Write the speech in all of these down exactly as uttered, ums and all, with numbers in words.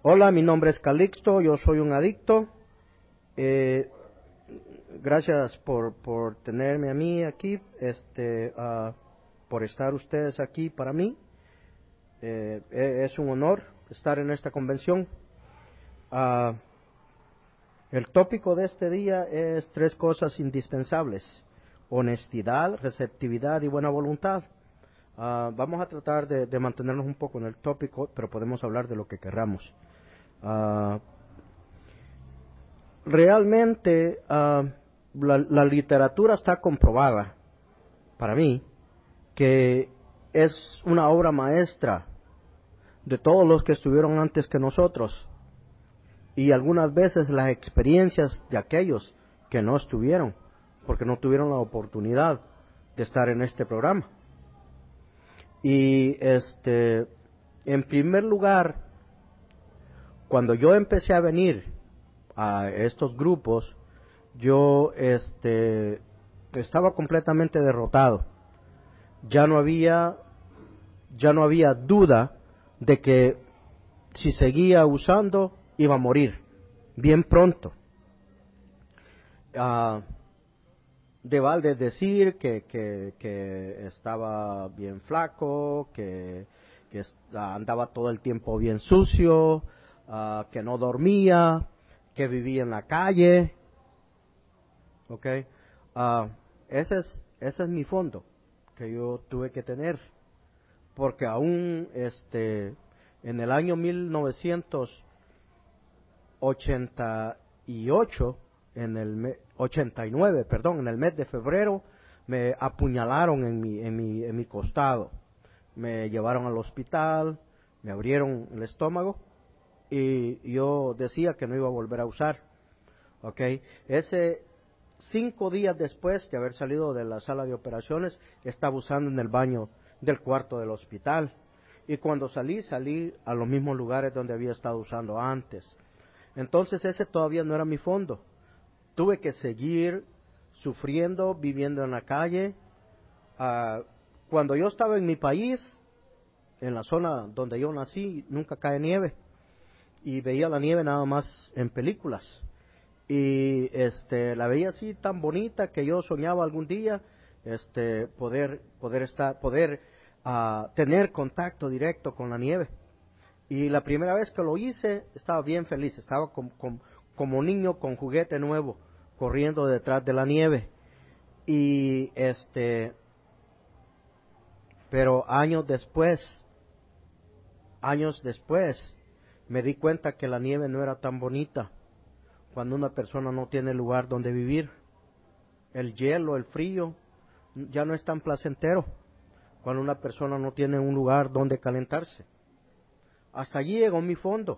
Hola, mi nombre es Calixto, yo soy un adicto. Eh, gracias por, por tenerme a mí aquí, este, uh, por estar ustedes aquí para mí. Eh, es un honor estar en esta convención. Uh, el tópico de este día es tres cosas indispensables: honestidad, receptividad y buena voluntad. Uh, vamos a tratar de, de mantenernos un poco en el tópico, pero podemos hablar de lo que querramos. Uh, realmente uh, la, la literatura está comprobada, para mí, que es una obra maestra de todos los que estuvieron antes que nosotros, y algunas veces las experiencias de aquellos que no estuvieron, porque no tuvieron la oportunidad de estar en este programa. Y este, en primer lugar, cuando yo empecé a venir a estos grupos, yo este, estaba completamente derrotado. Ya no había, ya no había duda de que si seguía usando iba a morir bien pronto. Uh, de balde decir que, que, que estaba bien flaco, que, que andaba todo el tiempo bien sucio, uh, que no dormía, que vivía en la calle. Okay, uh, ese es ese es mi fondo que yo tuve que tener, porque aún este en el año mil novecientos ochenta y ocho, en el me, ochenta y nueve, perdón, en el mes de febrero me apuñalaron en mi en mi en mi costado, me llevaron al hospital, me abrieron el estómago y yo decía que no iba a volver a usar. Okay, ese Cinco días después de haber salido de la sala de operaciones, estaba usando en el baño del cuarto del hospital. Y cuando salí, salí a los mismos lugares donde había estado usando antes. Entonces ese todavía no era mi fondo. Tuve que seguir sufriendo, viviendo en la calle. Uh, cuando yo estaba en mi país, en la zona donde yo nací, nunca cae nieve. Y veía la nieve nada más en películas. Y este la veía así tan bonita que yo soñaba algún día este poder poder estar poder uh, tener contacto directo con la nieve. Y la primera vez que lo hice estaba bien feliz, estaba com, com, como niño con juguete nuevo corriendo detrás de la nieve. Y este pero años después años después me di cuenta que la nieve no era tan bonita cuando una persona no tiene lugar donde vivir. El hielo, el frío, ya no es tan placentero cuando una persona no tiene un lugar donde calentarse. Hasta allí llegó mi fondo,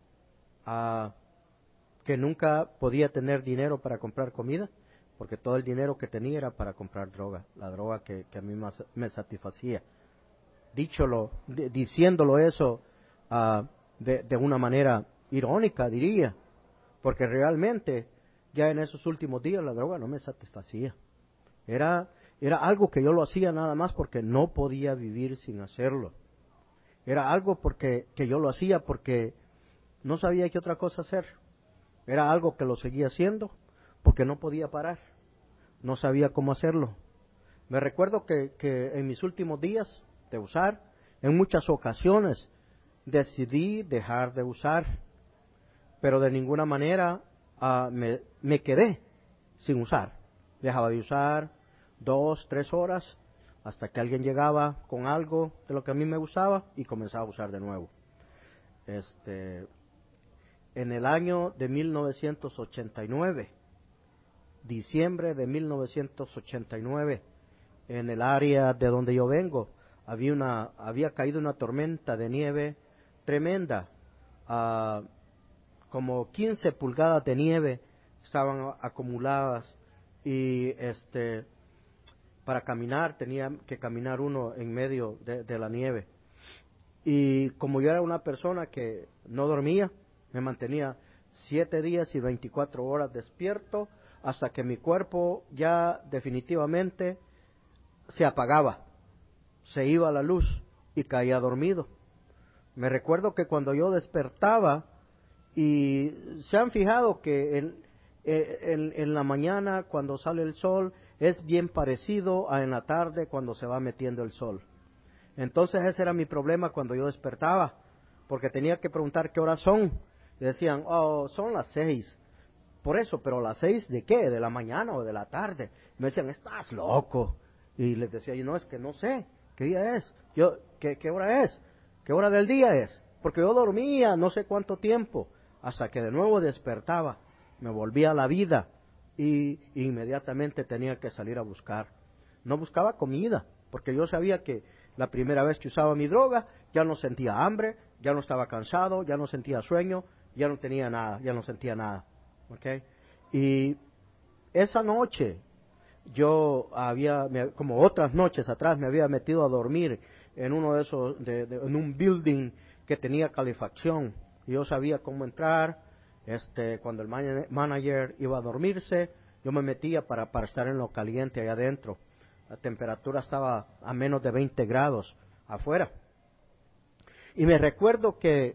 a que nunca podía tener dinero para comprar comida, porque todo el dinero que tenía era para comprar droga, la droga que, que a mí más me satisfacía. Dícholo, d- diciéndolo eso uh, de, de una manera irónica, diría, porque realmente ya en esos últimos días la droga no me satisfacía. Era, era algo que yo lo hacía nada más porque no podía vivir sin hacerlo. Era algo porque que yo lo hacía porque no sabía qué otra cosa hacer. Era algo que lo seguía haciendo porque no podía parar. No sabía cómo hacerlo. Me recuerdo que, que en mis últimos días de usar, en muchas ocasiones decidí dejar de usar, pero de ninguna manera uh, me, me quedé sin usar. Dejaba de usar dos, tres horas, hasta que alguien llegaba con algo de lo que a mí me gustaba y comenzaba a usar de nuevo. Este, en el año de mil novecientos ochenta y nueve, diciembre de mil novecientos ochenta y nueve, en el área de donde yo vengo, había, una, había caído una tormenta de nieve tremenda. Uh, como quince pulgadas de nieve estaban acumuladas y este para caminar tenía que caminar uno en medio de, de la nieve. Y como yo era una persona que no dormía, me mantenía siete días y veinticuatro horas despierto hasta que mi cuerpo ya definitivamente se apagaba, se iba la luz y caía dormido. Me recuerdo que cuando yo despertaba, y se han fijado que en, en, en la mañana cuando sale el sol es bien parecido a en la tarde cuando se va metiendo el sol. Entonces ese era mi problema cuando yo despertaba, porque tenía que preguntar qué horas son. Y decían, oh, son las seis. Por eso, pero las seis de qué, de la mañana o de la tarde. Me decían, estás loco. Y les decía, yo no, es que no sé, ¿qué día es? Yo, ¿qué, qué hora es? ¿Qué hora del día es? Porque yo dormía no sé cuánto tiempo, hasta que de nuevo despertaba, me volvía a la vida y, y inmediatamente tenía que salir a buscar. No buscaba comida, porque yo sabía que la primera vez que usaba mi droga, ya no sentía hambre, ya no estaba cansado, ya no sentía sueño, ya no tenía nada, ya no sentía nada. ¿Okay? Y esa noche yo había, como otras noches atrás, me había metido a dormir en uno de esos, de, de, en un building que tenía calefacción. Y yo sabía cómo entrar. Este, cuando el man, manager iba a dormirse, yo me metía para, para estar en lo caliente allá adentro. La temperatura estaba a menos de veinte grados afuera. Y me recuerdo que,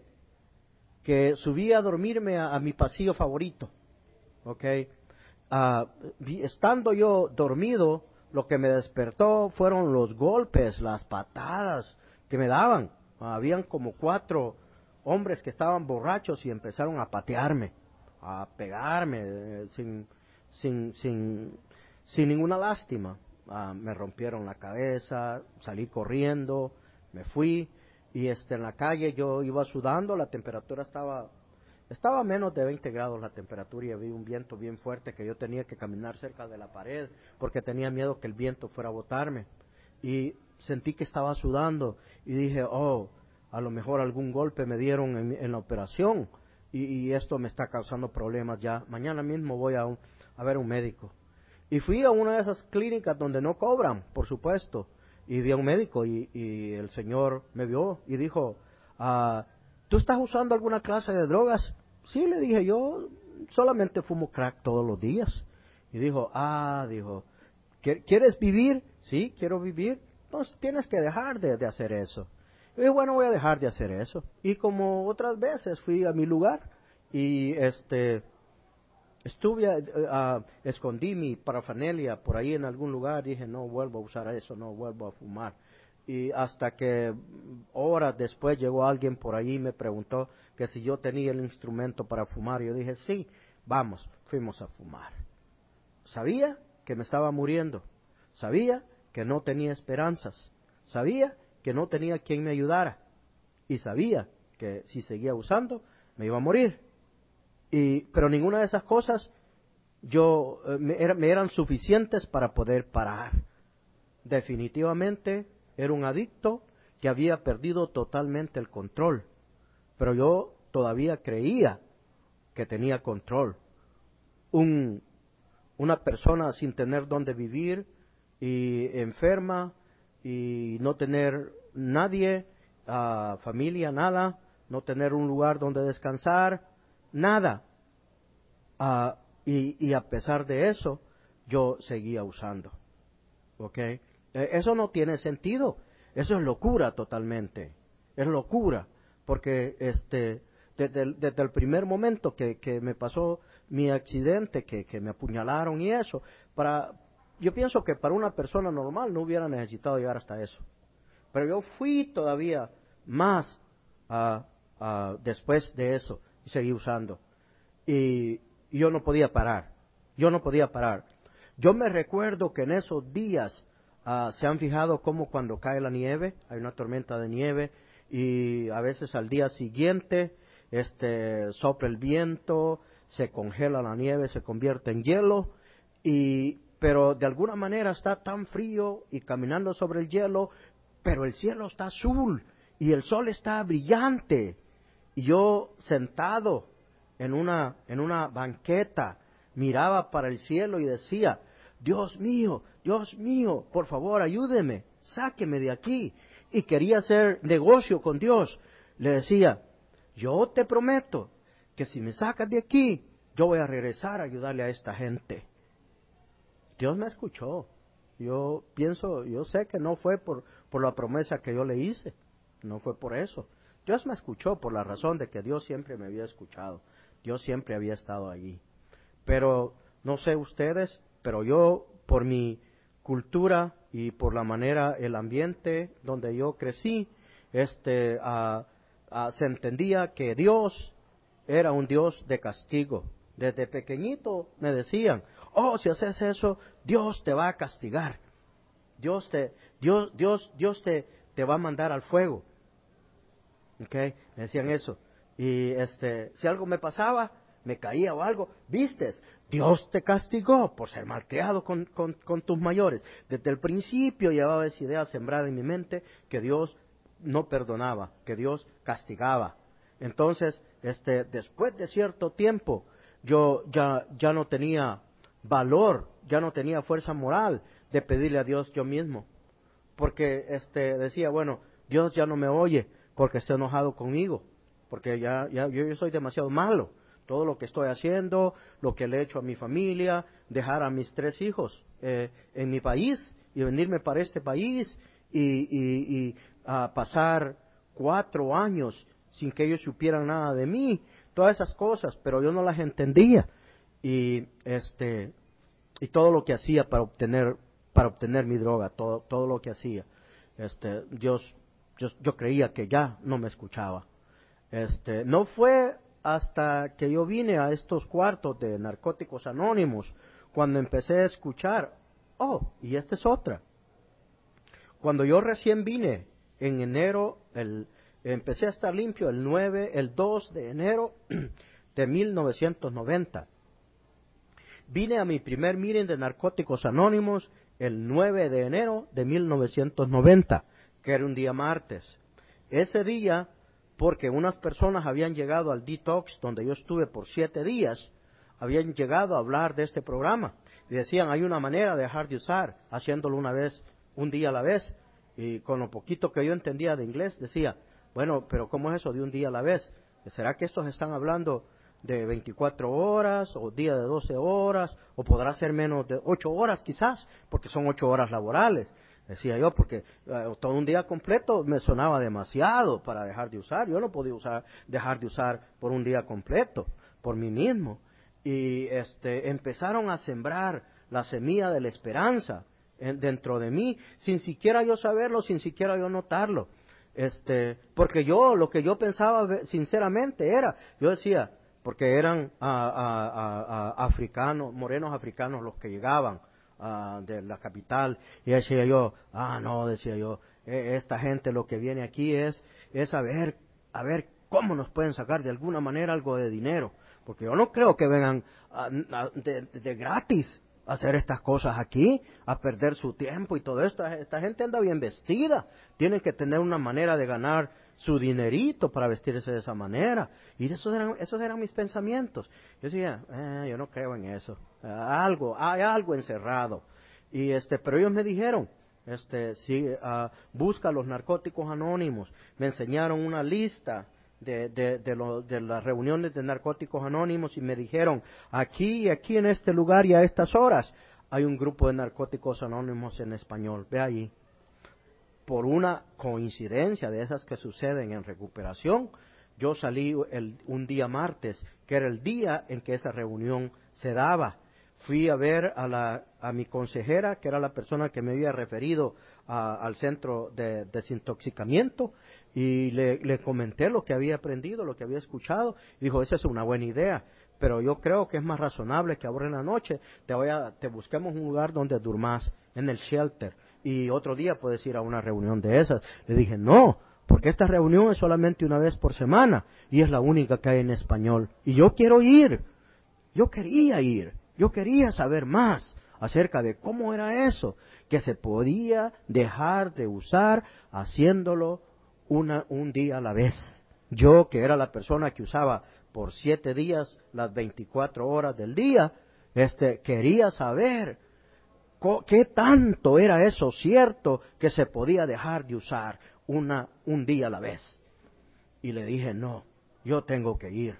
que subí a dormirme a, a mi pasillo favorito. Okay. Uh, estando yo dormido, lo que me despertó fueron los golpes, las patadas que me daban. Uh, habían como cuatro hombres que estaban borrachos y empezaron a patearme, a pegarme eh, sin, sin, sin, sin ninguna lástima. Uh, me rompieron la cabeza, salí corriendo, me fui y este, en la calle yo iba sudando, la temperatura estaba... Estaba a menos de veinte grados la temperatura y había un viento bien fuerte que yo tenía que caminar cerca de la pared porque tenía miedo que el viento fuera a botarme. Y sentí que estaba sudando y dije, oh, a lo mejor algún golpe me dieron en, en la operación y, y esto me está causando problemas ya. Mañana mismo voy a, un, a ver un médico. Y fui a una de esas clínicas donde no cobran, por supuesto, y vi a un médico y, y el señor me vio y dijo, ah, ¿tú estás usando alguna clase de drogas? Sí, le dije, yo solamente fumo crack todos los días. Y dijo, ah, dijo, ¿quieres vivir? Sí, quiero vivir. Entonces tienes que dejar de, de hacer eso. Y dije, bueno, voy a dejar de hacer eso. Y como otras veces fui a mi lugar y este estuve, a, a, escondí mi parafernalia por ahí en algún lugar. Dije, no vuelvo a usar eso, no vuelvo a fumar. Y hasta que horas después llegó alguien por allí y me preguntó que si yo tenía el instrumento para fumar. Yo dije, sí, vamos, fuimos a fumar. Sabía que me estaba muriendo, sabía que no tenía esperanzas, sabía que no tenía quien me ayudara y sabía que si seguía usando me iba a morir. Y, pero ninguna de esas cosas yo, eh, me, era, me eran suficientes para poder parar. Definitivamente era un adicto que había perdido totalmente el control, pero yo todavía creía que tenía control. Un, una persona sin tener dónde vivir y enferma y no tener nadie, uh, familia, nada, no tener un lugar donde descansar, nada. Uh, y, y a pesar de eso, yo seguía usando. ¿Ok? Eso no tiene sentido. Eso es locura totalmente. Es locura. Porque este, desde el, desde el primer momento que, que me pasó mi accidente, que, que me apuñalaron y eso, para, yo pienso que para una persona normal no hubiera necesitado llegar hasta eso. Pero yo fui todavía más uh, uh, después de eso y seguí usando. Y, y yo no podía parar. Yo no podía parar. Yo me recuerdo que en esos días uh, se han fijado cómo cuando cae la nieve, hay una tormenta de nieve y a veces al día siguiente este sopla el viento, se congela la nieve, se convierte en hielo y pero de alguna manera está tan frío y caminando sobre el hielo, pero el cielo está azul y el sol está brillante y yo sentado en una en una banqueta miraba para el cielo y decía, Dios mío, Dios mío, por favor ayúdeme, sáqueme de aquí. Y quería hacer negocio con Dios. Le decía, yo te prometo que si me sacas de aquí, yo voy a regresar a ayudarle a esta gente. Dios me escuchó. Yo pienso, yo sé que no fue por, por la promesa que yo le hice, no fue por eso. Dios me escuchó por la razón de que Dios siempre me había escuchado. Dios siempre había estado allí. Pero no sé ustedes, pero yo por mi cultura y por la manera, el ambiente donde yo crecí, este, uh, uh, se entendía que Dios era un Dios de castigo. Desde pequeñito me decían, oh, si haces eso, Dios te va a castigar. Dios te, Dios, Dios, Dios te, te va a mandar al fuego. Okay, me decían eso. Y este, si algo me pasaba, me caía o algo, vistes, Dios te castigó por ser malcriado con, con, con tus mayores. Desde el principio llevaba esa idea sembrada en mi mente que Dios no perdonaba, que Dios castigaba. Entonces, este, después de cierto tiempo, yo ya, ya no tenía valor, ya no tenía fuerza moral de pedirle a Dios yo mismo. Porque este, decía, bueno, Dios ya no me oye porque está enojado conmigo, porque ya, ya yo, yo soy demasiado malo. Todo lo que estoy haciendo, lo que le he hecho a mi familia, dejar a mis tres hijos eh, en mi país y venirme para este país y, y, y uh, pasar cuatro años sin que ellos supieran nada de mí, todas esas cosas, pero yo no las entendía. Y este y todo lo que hacía para obtener para obtener mi droga, todo todo lo que hacía, este Dios yo, yo creía que ya no me escuchaba. Este no fue hasta que yo vine a estos cuartos de Narcóticos Anónimos cuando empecé a escuchar, oh, y esta es otra. Cuando yo recién vine en enero, el empecé a estar limpio el nueve, el dos de enero de mil novecientos noventa. Vine a mi primer meeting de Narcóticos Anónimos el nueve de enero de mil novecientos noventa, que era un día martes. Ese día, porque unas personas habían llegado al detox donde yo estuve por siete días, habían llegado a hablar de este programa y decían, hay una manera de dejar de usar, haciéndolo una vez, un día a la vez. Y con lo poquito que yo entendía de inglés, decía, bueno, pero ¿cómo es eso de un día a la vez? ¿Será que estos están hablando de veinticuatro horas o día de doce horas o podrá ser menos de ocho horas quizás, porque son ocho horas laborales? Decía yo, porque uh, todo un día completo me sonaba demasiado para dejar de usar. Yo no podía usar, dejar de usar por un día completo, por mí mismo. Y este, empezaron a sembrar la semilla de la esperanza en, dentro de mí, sin siquiera yo saberlo, sin siquiera yo notarlo. Este, porque yo, lo que yo pensaba sinceramente era, yo decía, porque eran a, a, a, a africanos, morenos africanos los que llegaban uh, de la capital, y decía yo, ah no, decía yo, eh, esta gente lo que viene aquí es, es a ver, a ver cómo nos pueden sacar de alguna manera algo de dinero, porque yo no creo que vengan a, a, de, de gratis a hacer estas cosas aquí, a perder su tiempo y todo esto. Esta gente anda bien vestida, tienen que tener una manera de ganar su dinerito para vestirse de esa manera. Y esos eran, esos eran mis pensamientos. Yo decía, eh, yo no creo en eso. Eh, algo, hay algo encerrado. Y este, pero ellos me dijeron, este, sí, uh, busca los Narcóticos Anónimos. Me enseñaron una lista de, de, de, lo, de las reuniones de Narcóticos Anónimos y me dijeron, aquí y aquí en este lugar y a estas horas hay un grupo de Narcóticos Anónimos en español. Ve allí. Por una coincidencia de esas que suceden en recuperación, yo salí el, un día martes, que era el día en que esa reunión se daba. Fui a ver a, la, a mi consejera, que era la persona que me había referido a, al centro de desintoxicamiento, y le, le comenté lo que había aprendido, lo que había escuchado. Y dijo, esa es una buena idea, pero yo creo que es más razonable que ahora en la noche te, voy a, te busquemos un lugar donde durmas, en el shelter, y otro día puedes ir a una reunión de esas. Le dije, no, porque esta reunión es solamente una vez por semana y es la única que hay en español. Y yo quiero ir, yo quería ir, yo quería saber más acerca de cómo era eso, que se podía dejar de usar haciéndolo una, un día a la vez. Yo, que era la persona que usaba por siete días las veinticuatro horas del día, este, quería saber ¿qué tanto era eso cierto que se podía dejar de usar una, un día a la vez? Y le dije, no, yo tengo que ir.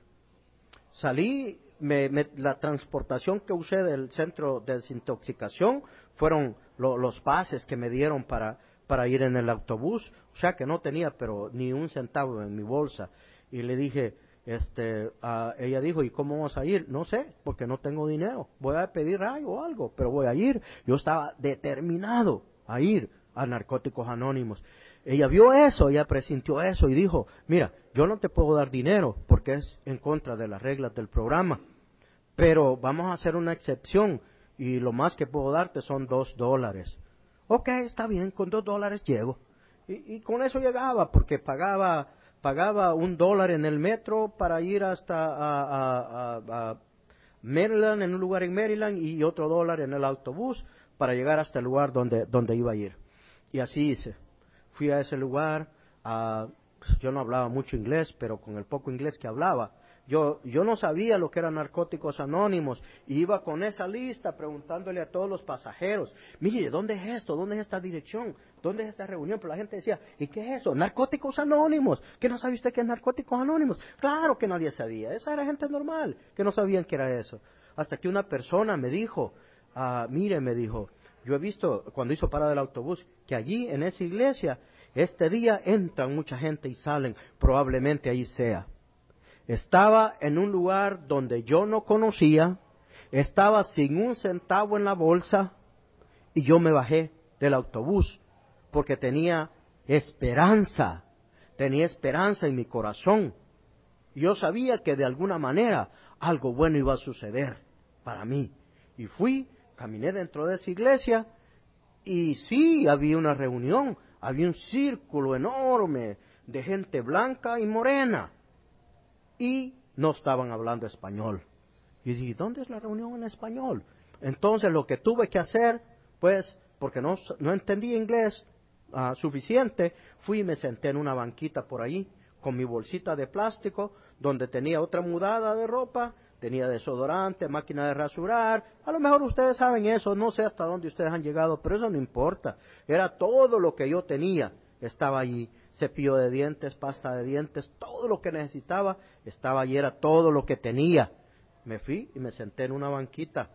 Salí, me, me, la transportación que usé del centro de desintoxicación fueron lo, los pases que me dieron para, para ir en el autobús, o sea que no tenía pero ni un centavo en mi bolsa. Y le dije, este, uh, ella dijo, ¿y cómo vamos a ir? No sé, porque no tengo dinero, voy a pedir algo o algo, pero voy a ir. Yo estaba determinado a ir a Narcóticos Anónimos. Ella vio eso, ella presintió eso y dijo, mira, yo no te puedo dar dinero porque es en contra de las reglas del programa, pero vamos a hacer una excepción y lo más que puedo darte son dos dólares. Ok, está bien, con dos dólares llego. Y, y con eso llegaba, porque pagaba pagaba un dólar en el metro para ir hasta a, a, a, a Maryland, en un lugar en Maryland, y otro dólar en el autobús para llegar hasta el lugar donde, donde iba a ir. Y así hice. Fui a ese lugar, uh, yo no hablaba mucho inglés, pero con el poco inglés que hablaba, Yo, yo no sabía lo que eran Narcóticos Anónimos, y iba con esa lista preguntándole a todos los pasajeros, mire, ¿dónde es esto? ¿Dónde es esta dirección? ¿Dónde es esta reunión? Pero la gente decía, ¿y qué es eso? Narcóticos Anónimos. ¿Qué no sabe usted qué es Narcóticos Anónimos? Claro que nadie sabía, esa era gente normal, que no sabían qué era eso. Hasta que una persona me dijo, ah, mire, me dijo, yo he visto, cuando hizo parada del autobús, que allí en esa iglesia, este día entran mucha gente y salen, probablemente ahí sea. Estaba en un lugar donde yo no conocía, estaba sin un centavo en la bolsa y yo me bajé del autobús porque tenía esperanza, tenía esperanza en mi corazón. Yo sabía que de alguna manera algo bueno iba a suceder para mí. Y fui, caminé dentro de esa iglesia y sí, había una reunión, había un círculo enorme de gente blanca y morena. Y no estaban hablando español. Y dije, ¿dónde es la reunión en español? Entonces lo que tuve que hacer, pues, porque no, no entendía inglés uh, suficiente, fui y me senté en una banquita por ahí, con mi bolsita de plástico, donde tenía otra mudada de ropa, tenía desodorante, máquina de rasurar. A lo mejor ustedes saben eso, no sé hasta dónde ustedes han llegado, pero eso no importa. Era todo lo que yo tenía, estaba allí. Cepillo de dientes, pasta de dientes, todo lo que necesitaba estaba allí, era todo lo que tenía. Me fui y me senté en una banquita.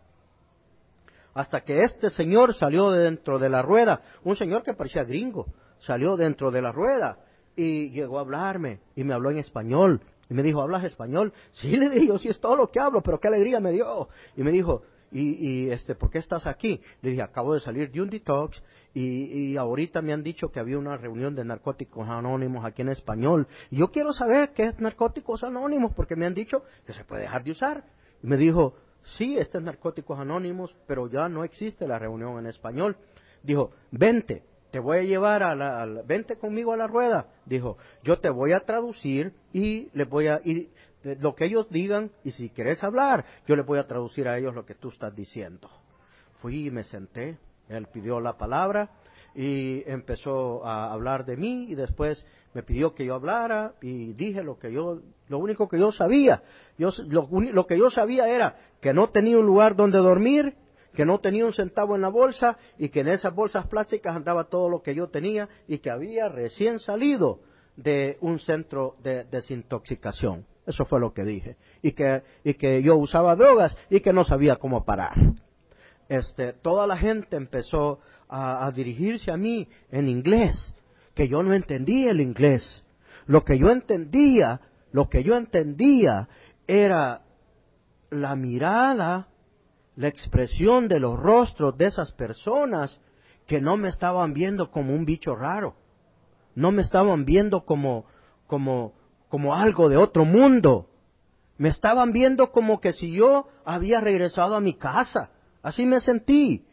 Hasta que este señor salió de dentro de la rueda, un señor que parecía gringo, salió dentro de la rueda y llegó a hablarme y me habló en español. Y me dijo, ¿hablas español? Sí, le dije, yo sí es todo lo que hablo, pero qué alegría me dio. Y me dijo, y, y este, ¿por qué estás aquí? Le dije, acabo de salir de un detox y, y ahorita me han dicho que había una reunión de Narcóticos Anónimos aquí en español. Y yo quiero saber qué es Narcóticos Anónimos porque me han dicho que se puede dejar de usar. Y me dijo, sí, este es Narcóticos Anónimos, pero ya no existe la reunión en español. Dijo, vente, te voy a llevar a la, a la vente conmigo a la rueda. Dijo, yo te voy a traducir y les voy a, y lo que ellos digan, y si quieres hablar, yo les voy a traducir a ellos lo que tú estás diciendo. Fui y me senté, él pidió la palabra y empezó a hablar de mí y después me pidió que yo hablara y dije lo que yo, lo único que yo sabía. Yo, lo, lo que yo sabía era que no tenía un lugar donde dormir, que no tenía un centavo en la bolsa y que en esas bolsas plásticas andaba todo lo que yo tenía y que había recién salido de un centro de desintoxicación. Eso fue lo que dije. Y que, y que yo usaba drogas y que no sabía cómo parar. Este, toda la gente empezó a, a dirigirse a mí en inglés, que yo no entendía el inglés. Lo que yo entendía, lo que yo entendía era la mirada, la expresión de los rostros de esas personas que no me estaban viendo como un bicho raro, no me estaban viendo como, como, como algo de otro mundo, me estaban viendo como que si yo había regresado a mi casa, así me sentí,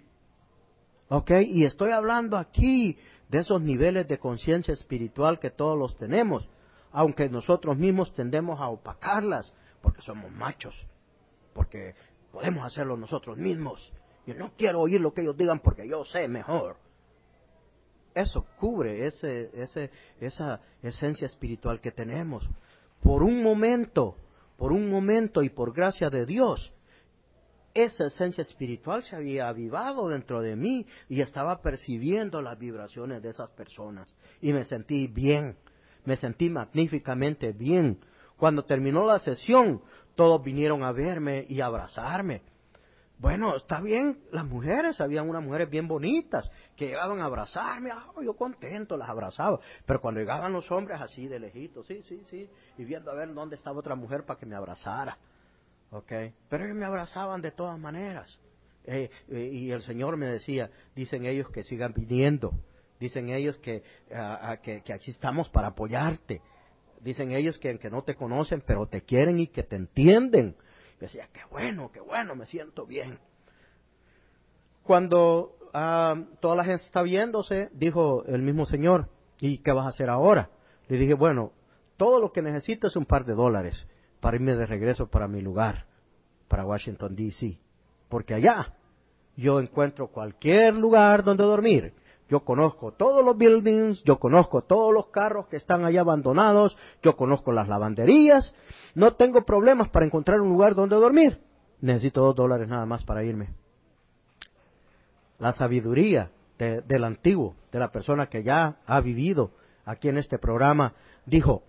¿ok? Y estoy hablando aquí de esos niveles de conciencia espiritual que todos los tenemos, aunque nosotros mismos tendemos a opacarlas, porque somos machos, porque podemos hacerlo nosotros mismos. Yo no quiero oír lo que ellos digan porque yo sé mejor. Eso cubre ese, ese, esa esencia espiritual que tenemos. Por un momento, por un momento y por gracia de Dios, esa esencia espiritual se había avivado dentro de mí y estaba percibiendo las vibraciones de esas personas. Y me sentí bien, me sentí magníficamente bien. Cuando terminó la sesión, todos vinieron a verme y a abrazarme. Bueno, está bien, las mujeres, habían unas mujeres bien bonitas que llegaban a abrazarme, oh, yo contento, las abrazaba. Pero cuando llegaban los hombres así de lejitos, sí, sí, sí, y viendo a ver dónde estaba otra mujer para que me abrazara. ¿Ok? Pero ellos me abrazaban de todas maneras. Eh, eh, y el Señor me decía, dicen ellos que sigan viniendo, dicen ellos que, uh, uh, que, que aquí estamos para apoyarte, dicen ellos que, que no te conocen, pero te quieren y que te entienden. Yo decía, qué bueno, qué bueno, me siento bien. Cuando uh, toda la gente está viéndose, dijo el mismo Señor, ¿y qué vas a hacer ahora? Le dije, bueno, todo lo que necesito es un par de dólares para irme de regreso para mi lugar, para Washington, D C Porque allá yo encuentro cualquier lugar donde dormir. Yo conozco todos los buildings, yo conozco todos los carros que están allá abandonados, yo conozco las lavanderías. No tengo problemas para encontrar un lugar donde dormir. Necesito dos dólares nada más para irme. La sabiduría de, del antiguo, de la persona que ya ha vivido aquí en este programa, dijo,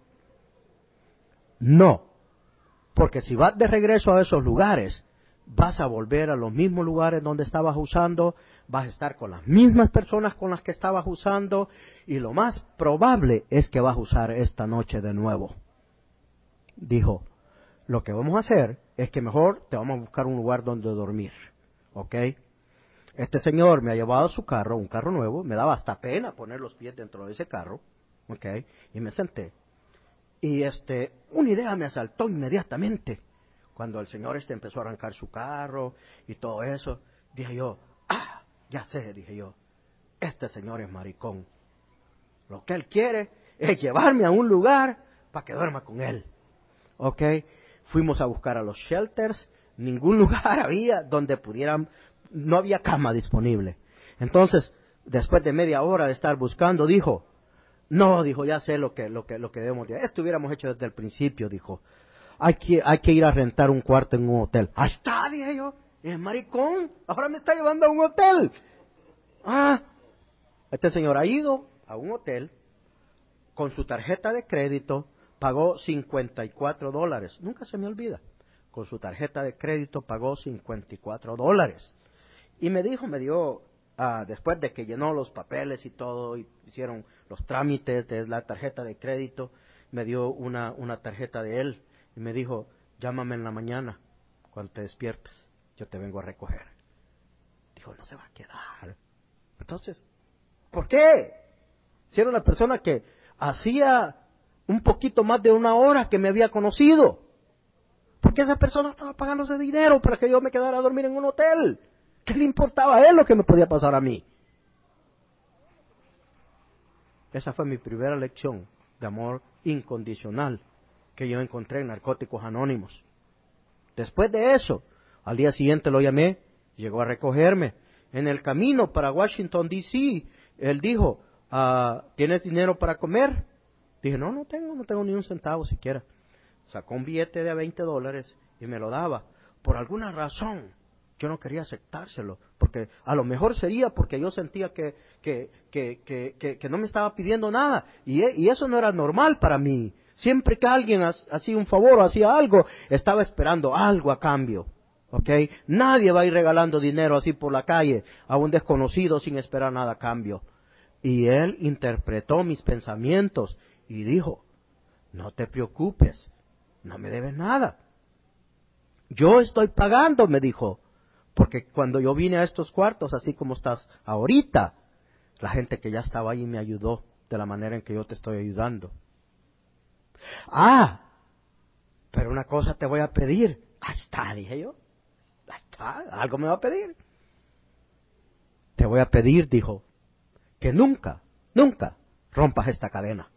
no, porque si vas de regreso a esos lugares, vas a volver a los mismos lugares donde estabas usando, vas a estar con las mismas personas con las que estabas usando, y lo más probable es que vas a usar esta noche de nuevo. Dijo, lo que vamos a hacer es que mejor te vamos a buscar un lugar donde dormir, ¿ok? Este señor me ha llevado a su carro, un carro nuevo, me daba hasta pena poner los pies dentro de ese carro, ¿ok? Y me senté. Y este, una idea me asaltó inmediatamente. Cuando el señor este empezó a arrancar su carro y todo eso, dije yo, ah, ya sé, dije yo, este señor es maricón. Lo que él quiere es llevarme a un lugar para que duerma con él. ¿Ok? Fuimos a buscar a los shelters, ningún lugar había donde pudieran, no había cama disponible. Entonces, después de media hora de estar buscando, dijo, no, dijo, ya sé lo que, lo que, lo que debemos de hacer. Esto hubiéramos hecho desde el principio, dijo. Hay que, hay que ir a rentar un cuarto en un hotel. Ahí está, dije yo, es maricón, ahora me está llevando a un hotel. Ah, este señor ha ido a un hotel con su tarjeta de crédito, pagó cincuenta y cuatro dólares, nunca se me olvida, con su tarjeta de crédito pagó cincuenta y cuatro dólares. Y me dijo, me dio, ah, después de que llenó los papeles y todo, y hicieron los trámites de la tarjeta de crédito, me dio una, una tarjeta de él. Y me dijo, llámame en la mañana, cuando te despiertes, yo te vengo a recoger. Dijo, no se va a quedar. Entonces, ¿por qué? Si era una persona que hacía un poquito más de una hora que me había conocido. ¿Por qué esa persona estaba pagando ese dinero para que yo me quedara a dormir en un hotel? ¿Qué le importaba a él lo que me podía pasar a mí? Esa fue mi primera lección de amor incondicional que yo encontré en Narcóticos Anónimos. Después de eso, al día siguiente lo llamé, llegó a recogerme. En el camino para Washington, D C, él dijo, ah, ¿tienes dinero para comer? Dije, no, no tengo, no tengo ni un centavo siquiera. Sacó un billete de veinte dólares y me lo daba. Por alguna razón, yo no quería aceptárselo, porque a lo mejor sería porque yo sentía que, que, que, que, que, que no me estaba pidiendo nada, y, y eso no era normal para mí. Siempre que alguien hacía un favor o hacía algo, estaba esperando algo a cambio. ¿Ok? Nadie va a ir regalando dinero así por la calle a un desconocido sin esperar nada a cambio. Y él interpretó mis pensamientos y dijo, no te preocupes, no me debes nada. Yo estoy pagando, me dijo, porque cuando yo vine a estos cuartos, así como estás ahorita, la gente que ya estaba ahí me ayudó de la manera en que yo te estoy ayudando. Ah, pero una cosa te voy a pedir. Ahí está, dije yo. Ahí está, algo me va a pedir. Te voy a pedir, dijo, que nunca, nunca rompas esta cadena.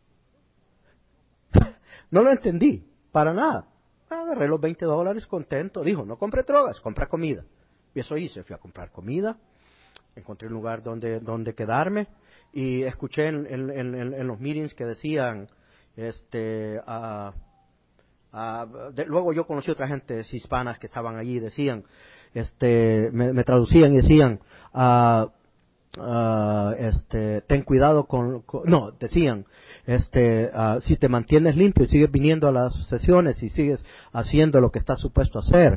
No lo entendí, para nada. Agarré los veinte dólares contento. Dijo, no compre drogas, compra comida. Y eso hice, fui a comprar comida. Encontré un lugar donde, donde quedarme. Y escuché en, en, en, en los meetings que decían, este, uh, uh, de, luego yo conocí otra gente hispanas que estaban allí y decían, este, me, me traducían y decían, uh, uh, este, ten cuidado con, con no, decían, este, uh, si te mantienes limpio y sigues viniendo a las sesiones y sigues haciendo lo que estás supuesto a hacer,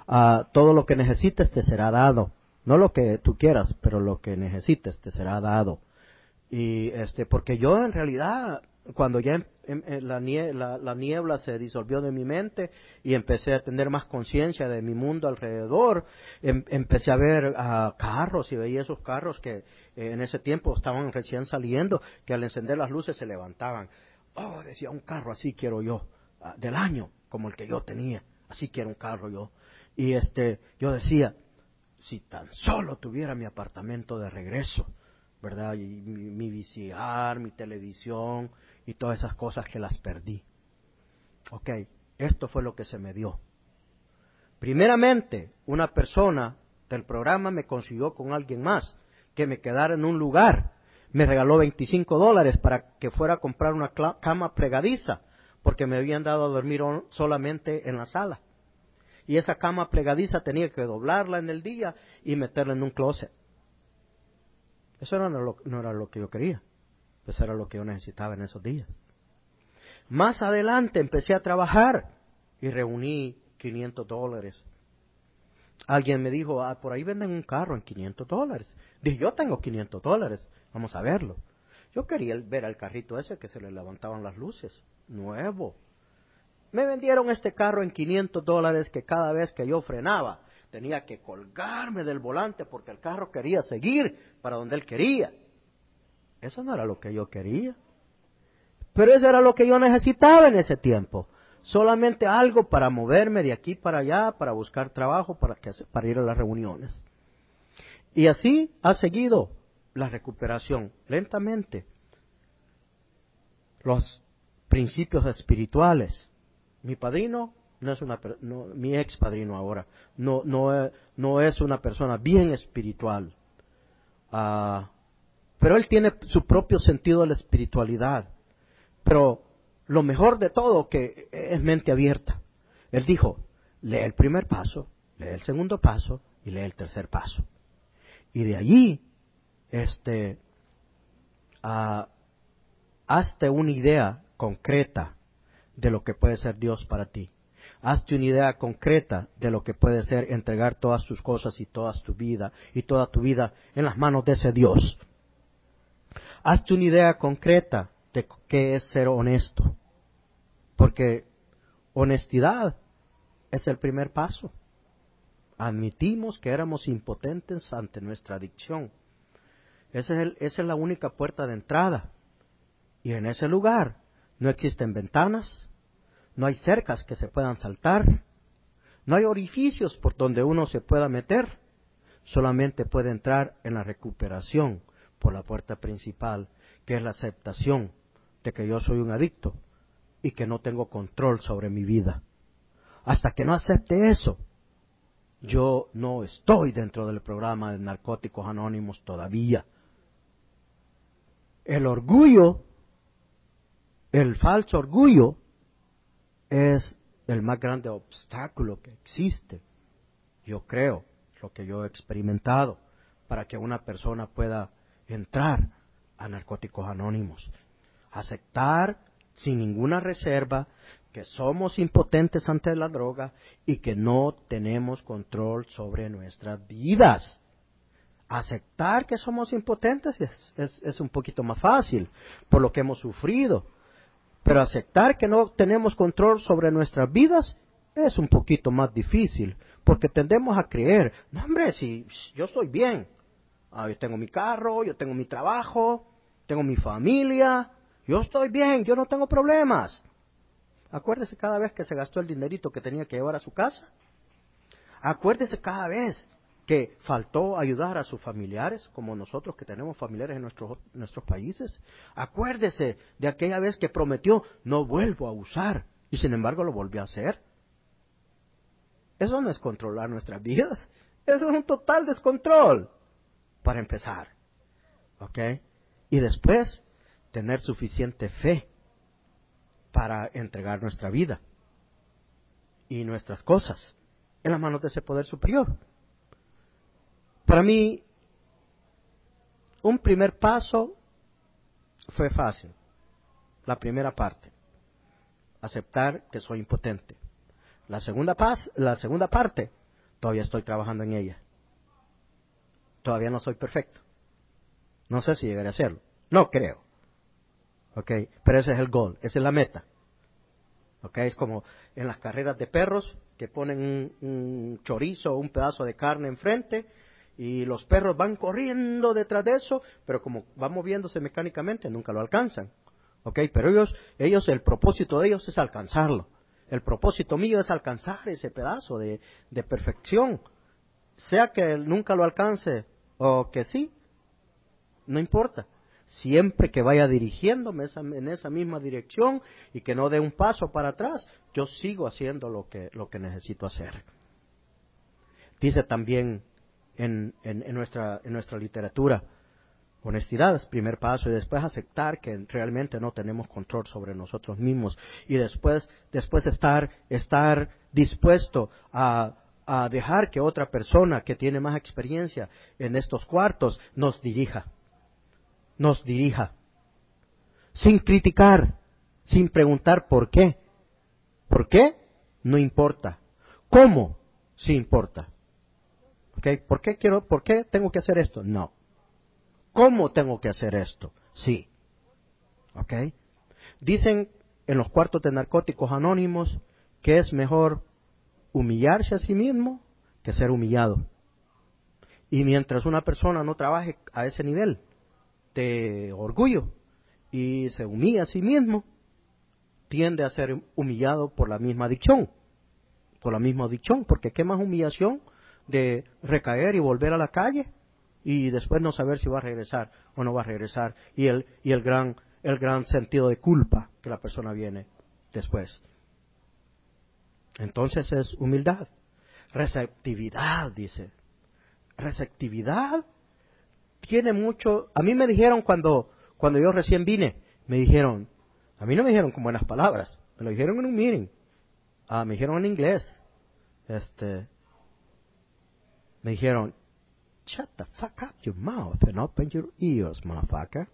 uh, todo lo que necesites te será dado. No lo que tú quieras, pero lo que necesites te será dado. Y este, porque yo en realidad, cuando ya en, en, en la, nie, la, la niebla se disolvió de mi mente y empecé a tener más conciencia de mi mundo alrededor, em, empecé a ver uh, carros y veía esos carros que eh, en ese tiempo estaban recién saliendo, que al encender las luces se levantaban. Oh, decía, un carro así quiero yo, uh, del año, como el que yo tenía, así quiero un carro yo. Y este, yo decía, si tan solo tuviera mi apartamento de regreso, ¿verdad? Y mi, mi V C R, mi televisión y todas esas cosas que las perdí. Ok, esto fue lo que se me dio. Primeramente, una persona del programa me consiguió con alguien más que me quedara en un lugar. Me regaló veinticinco dólares para que fuera a comprar una cama plegadiza, porque me habían dado a dormir solamente en la sala. Y esa cama plegadiza tenía que doblarla en el día y meterla en un closet. Eso no era, lo, no era lo que yo quería, eso era lo que yo necesitaba en esos días. Más adelante empecé a trabajar y reuní quinientos dólares. Alguien me dijo, ah, por ahí venden un carro en quinientos dólares. Dije, yo tengo quinientos dólares, vamos a verlo. Yo quería ver al carrito ese que se le levantaban las luces, nuevo. Me vendieron este carro en quinientos dólares que cada vez que yo frenaba tenía que colgarme del volante porque el carro quería seguir para donde él quería. Eso no era lo que yo quería. Pero eso era lo que yo necesitaba en ese tiempo. Solamente algo para moverme de aquí para allá, para buscar trabajo, para, que, para ir a las reuniones. Y así ha seguido la recuperación, lentamente. Los principios espirituales. Mi padrino no es una, no, mi ex padrino ahora, no, no, no es una persona bien espiritual. Uh, pero él tiene su propio sentido de la espiritualidad. Pero lo mejor de todo que es mente abierta. Él dijo, lee el primer paso, lee el segundo paso y lee el tercer paso. Y de allí, este, uh, hazte una idea concreta de lo que puede ser Dios para ti. Hazte una idea concreta de lo que puede ser entregar todas tus cosas y toda tu vida y toda tu vida en las manos de ese Dios. Hazte una idea concreta de qué es ser honesto, porque honestidad es el primer paso. Admitimos que éramos impotentes ante nuestra adicción. Ese es el, esa es la única puerta de entrada. Y en ese lugar no existen ventanas, no hay cercas que se puedan saltar, no hay orificios por donde uno se pueda meter, solamente puede entrar en la recuperación por la puerta principal, que es la aceptación de que yo soy un adicto y que no tengo control sobre mi vida. Hasta que no acepte eso, yo no estoy dentro del programa de Narcóticos Anónimos todavía. El orgullo, el falso orgullo, es el más grande obstáculo que existe, yo creo, lo que yo he experimentado, para que una persona pueda entrar a Narcóticos Anónimos. Aceptar sin ninguna reserva que somos impotentes ante la droga y que no tenemos control sobre nuestras vidas. Aceptar que somos impotentes es, es, es un poquito más fácil por lo que hemos sufrido. Pero aceptar que no tenemos control sobre nuestras vidas es un poquito más difícil, porque tendemos a creer, no hombre, si yo estoy bien, ah, yo tengo mi carro, yo tengo mi trabajo, tengo mi familia, yo estoy bien, yo no tengo problemas. Acuérdese cada vez que se gastó el dinerito que tenía que llevar a su casa. Acuérdese cada vez que faltó ayudar a sus familiares, como nosotros que tenemos familiares en nuestros, nuestros países. Acuérdese de aquella vez que prometió, no vuelvo a usar, y sin embargo lo volvió a hacer. Eso no es controlar nuestras vidas, eso es un total descontrol, para empezar. ¿Ok? Y después, tener suficiente fe para entregar nuestra vida y nuestras cosas en las manos de ese poder superior. Para mí, un primer paso fue fácil. La primera parte, aceptar que soy impotente. La segunda, pas, la segunda parte Todavía estoy trabajando en ella. Todavía no soy perfecto. No sé si llegaré a hacerlo. No creo. ¿Ok? Pero ese es el goal, esa es la meta. ¿Ok? Es como en las carreras de perros que ponen un, un chorizo o un pedazo de carne enfrente y los perros van corriendo detrás de eso, pero como van moviéndose mecánicamente nunca lo alcanzan. ¿Ok? Pero ellos, ellos, el propósito de ellos es alcanzarlo. El propósito mío es alcanzar ese pedazo de, de perfección. Sea que nunca lo alcance o que sí, no importa. Siempre que vaya dirigiéndome esa, en esa misma dirección y que no dé un paso para atrás, yo sigo haciendo lo que, lo que necesito hacer. Dice también en, en, en, nuestra, en nuestra literatura, honestidad es primer paso y después aceptar que realmente no tenemos control sobre nosotros mismos y después, después estar, estar dispuesto a, a dejar que otra persona que tiene más experiencia en estos cuartos nos dirija. Nos dirija, sin criticar, sin preguntar por qué. ¿Por qué? No importa. ¿Cómo? Sí importa. ¿Okay? ¿Por qué quiero, por qué tengo que hacer esto? No. ¿Cómo tengo que hacer esto? Sí. ¿Ok? Dicen en los cuartos de narcóticos anónimos que es mejor humillarse a sí mismo que ser humillado. Y mientras una persona no trabaje a ese nivel de orgullo y se humilla a sí mismo, tiende a ser humillado por la misma adicción, por la misma adicción, porque qué más humillación de recaer y volver a la calle y después no saber si va a regresar o no va a regresar y el y el gran el gran sentido de culpa que la persona viene después. Entonces es humildad, receptividad, dice. Receptividad tiene mucho. A mí me dijeron cuando, cuando yo recién vine, me dijeron, a mí no me dijeron con buenas palabras, me lo dijeron en un meeting, ah, me dijeron en inglés, este, me dijeron, shut the fuck up your mouth and open your ears, motherfucker.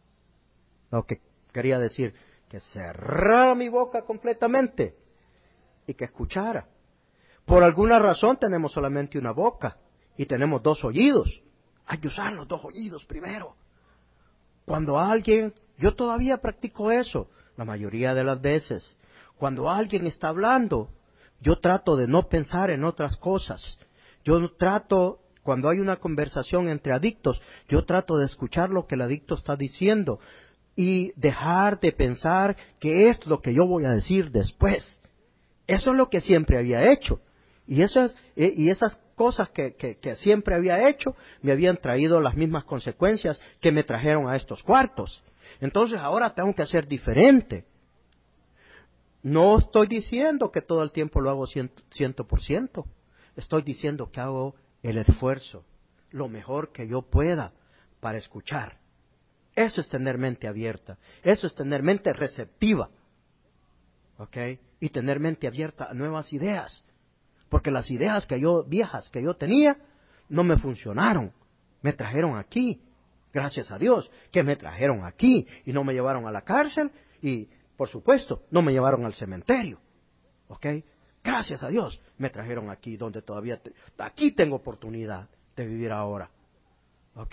Lo que quería decir, que cerrara mi boca completamente y que escuchara. Por alguna razón tenemos solamente una boca y tenemos dos oídos. Hay que usar los dos oídos primero. Cuando alguien, yo todavía practico eso, la mayoría de las veces, cuando alguien está hablando, yo trato de no pensar en otras cosas. Yo trato, cuando hay una conversación entre adictos, yo trato de escuchar lo que el adicto está diciendo y dejar de pensar qué es lo que yo voy a decir después. Eso es lo que siempre había hecho. Y esas, y esas cosas que, que, que siempre había hecho me habían traído las mismas consecuencias que me trajeron a estos cuartos. Entonces ahora tengo que hacer diferente. No estoy diciendo que todo el tiempo lo hago ciento por ciento. Estoy diciendo que hago el esfuerzo, lo mejor que yo pueda para escuchar. Eso es tener mente abierta. Eso es tener mente receptiva. ¿Ok? Y tener mente abierta a nuevas ideas. Porque las ideas que yo, viejas que yo tenía, no me funcionaron. Me trajeron aquí, gracias a Dios, que me trajeron aquí y no me llevaron a la cárcel y, por supuesto, no me llevaron al cementerio. ¿Ok? Gracias a Dios me trajeron aquí, donde todavía, te, aquí tengo oportunidad de vivir ahora. ¿Ok?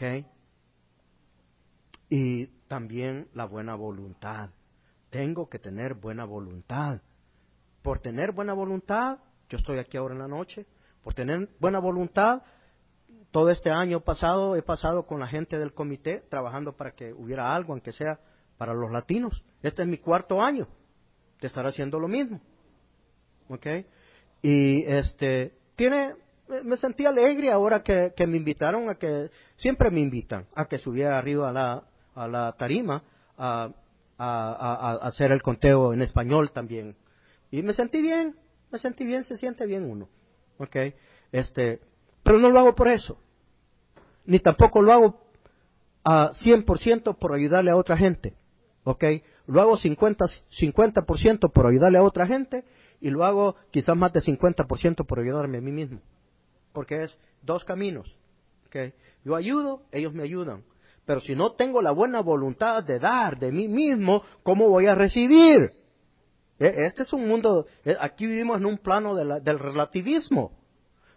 Y también la buena voluntad. Tengo que tener buena voluntad. Por tener buena voluntad, yo estoy aquí ahora en la noche, por tener buena voluntad, todo este año pasado he pasado con la gente del comité trabajando para que hubiera algo, aunque sea para los latinos. Este es mi cuarto año de estar haciendo lo mismo. ¿Ok? Y este, tiene, me sentí alegre ahora que, que me invitaron a que, siempre me invitan a que subiera arriba a la, a la tarima a, a, a, a hacer el conteo en español también. Y me sentí bien, me sentí bien, se siente bien uno, ¿ok? Este, pero no lo hago por eso, ni tampoco lo hago a cien por ciento por ayudarle a otra gente, ¿ok? Lo hago cincuenta por ciento por ayudarle a otra gente y lo hago quizás más de cincuenta por ciento por ayudarme a mí mismo, porque es dos caminos, ¿ok? Yo ayudo, ellos me ayudan, pero si no tengo la buena voluntad de dar de mí mismo, ¿cómo voy a recibir? Este es un mundo, aquí vivimos en un plano de la, del relativismo.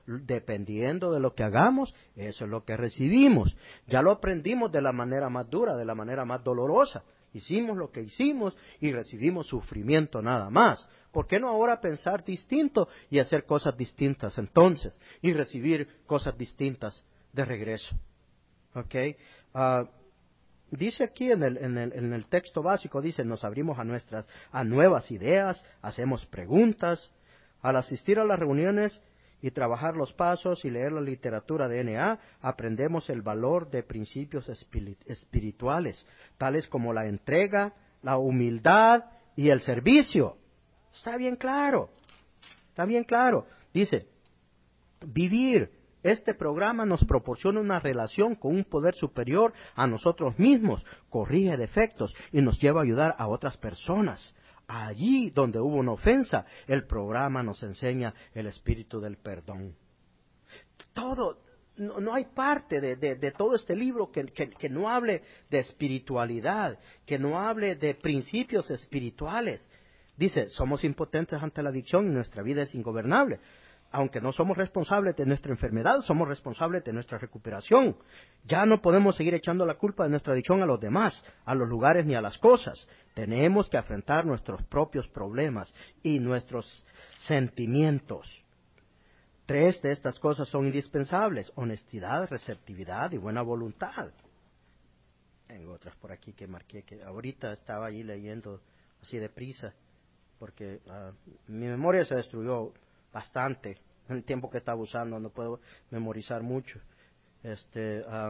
Dependiendo de lo que hagamos, eso es lo que recibimos. Ya lo aprendimos de la manera más dura, de la manera más dolorosa. Hicimos lo que hicimos y recibimos sufrimiento nada más. ¿Por qué no ahora pensar distinto y hacer cosas distintas entonces? Y recibir cosas distintas de regreso. ¿Ok? Uh, dice aquí en el, en, el, en el texto básico, dice, nos abrimos a nuestras, a nuevas ideas, hacemos preguntas. Al asistir a las reuniones y trabajar los pasos y leer la literatura de N A, aprendemos el valor de principios espirituales, tales como la entrega, la humildad y el servicio. Está bien claro, está bien claro. Dice, vivir este programa nos proporciona una relación con un poder superior a nosotros mismos, corrige defectos y nos lleva a ayudar a otras personas. Allí donde hubo una ofensa, el programa nos enseña el espíritu del perdón. Todo, no, no hay parte de, de, de todo este libro que, que, que no hable de espiritualidad, que no hable de principios espirituales. Dice, somos impotentes ante la adicción y nuestra vida es ingobernable. Aunque no somos responsables de nuestra enfermedad, somos responsables de nuestra recuperación. Ya no podemos seguir echando la culpa de nuestra adicción a los demás, a los lugares ni a las cosas. Tenemos que afrontar nuestros propios problemas y nuestros sentimientos. Tres de estas cosas son indispensables: honestidad, receptividad y buena voluntad. Tengo otras por aquí que marqué, que ahorita estaba allí leyendo así deprisa, porque uh, mi memoria se destruyó bastante en el tiempo que estaba usando, no puedo memorizar mucho. Este, uh,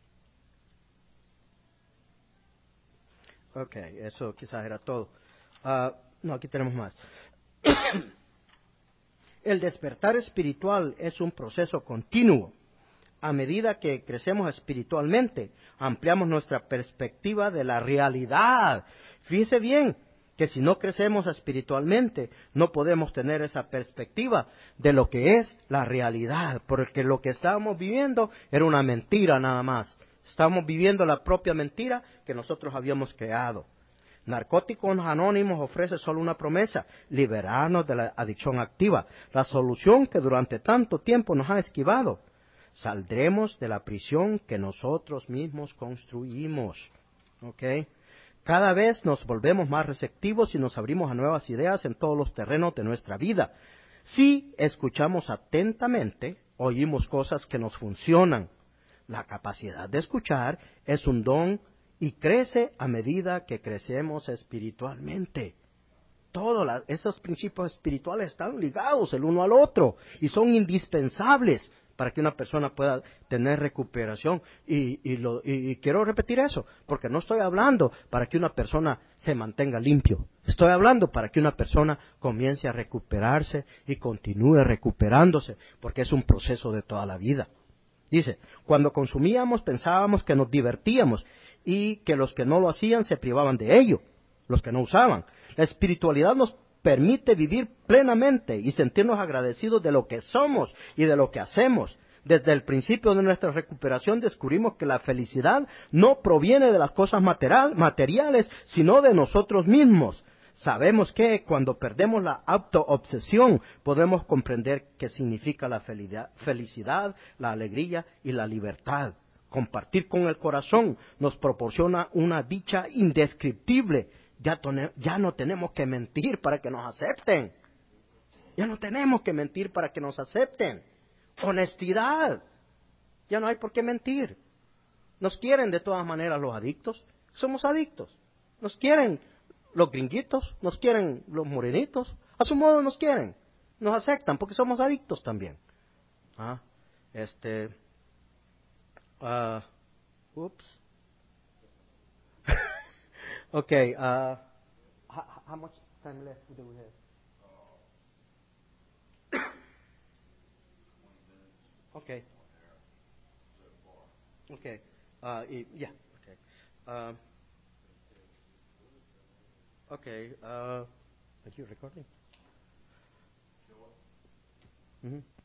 ok, eso quizás era todo. Uh, no, aquí tenemos más. El despertar espiritual es un proceso continuo. A medida que crecemos espiritualmente, ampliamos nuestra perspectiva de la realidad. Fíjese bien que si no crecemos espiritualmente, no podemos tener esa perspectiva de lo que es la realidad, porque lo que estábamos viviendo era una mentira nada más. Estábamos viviendo la propia mentira que nosotros habíamos creado. Narcóticos Anónimos ofrece solo una promesa: liberarnos de la adicción activa, la solución que durante tanto tiempo nos ha esquivado. Saldremos de la prisión que nosotros mismos construimos. ¿Ok? Cada vez nos volvemos más receptivos y nos abrimos a nuevas ideas en todos los terrenos de nuestra vida. Si escuchamos atentamente, oímos cosas que nos funcionan. La capacidad de escuchar es un don y crece a medida que crecemos espiritualmente. Todos la, esos principios espirituales están ligados el uno al otro y son indispensables para que una persona pueda tener recuperación. Y, y, lo, y, y quiero repetir eso, porque no estoy hablando para que una persona se mantenga limpio. Estoy hablando para que una persona comience a recuperarse y continúe recuperándose, porque es un proceso de toda la vida. Dice, cuando consumíamos pensábamos que nos divertíamos y que los que no lo hacían se privaban de ello, los que no usaban. La espiritualidad nos permite vivir plenamente y sentirnos agradecidos de lo que somos y de lo que hacemos. Desde el principio de nuestra recuperación descubrimos que la felicidad no proviene de las cosas material, materiales, sino de nosotros mismos. Sabemos que cuando perdemos la autoobsesión podemos comprender qué significa la felicidad, la alegría y la libertad. Compartir con el corazón nos proporciona una dicha indescriptible. Ya, tone, ya no tenemos que mentir para que nos acepten. Ya no tenemos que mentir para que nos acepten. Honestidad. Ya no hay por qué mentir. Nos quieren de todas maneras los adictos. Somos adictos. Nos quieren los gringuitos, nos quieren los morenitos. A su modo nos quieren. Nos aceptan porque somos adictos también. Ah, este... Uh, oops. Okay, uh, how, how much time left do we have? Okay. Okay. Uh, yeah. Okay. Uh, okay. Uh, are you recording? Mm-hmm.